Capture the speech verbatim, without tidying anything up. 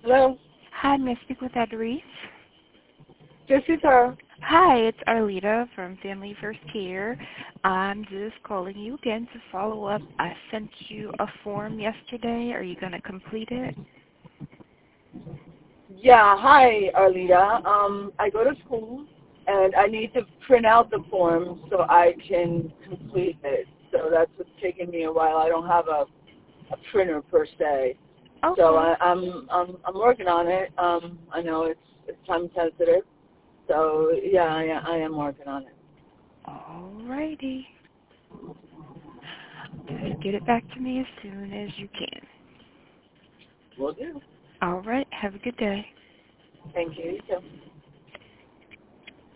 Hello? Hi, may I speak with Adrice? This is her. Hi, it's Arlita from Family First Care. I'm just calling you again to follow up. I sent you a form yesterday. Are you going to complete it? Yeah, hi, Arlita. Um, I go to school, and I need to print out the form so I can complete it. So that's what's taking me a while. I don't have a, a printer per se. So Okay. I, I'm, I'm I'm working on it. Um, I know it's it's time sensitive. So yeah, I, I am working on it. Alrighty. Just get it back to me as soon as you can. Will do. Alright, have a good day. Thank you. You too.